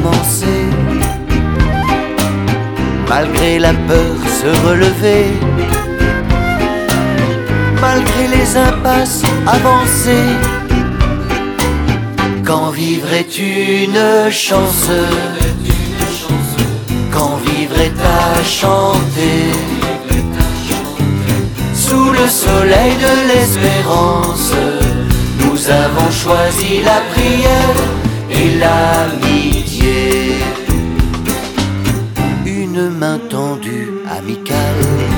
recommencer. Malgré la peur se relever, malgré les impasses avancer. Quand vivre est une chance, quand vivre est à chanter, sous le soleil de l'espérance, nous avons choisi la prière et l'amitié. Une main tendue, amicale,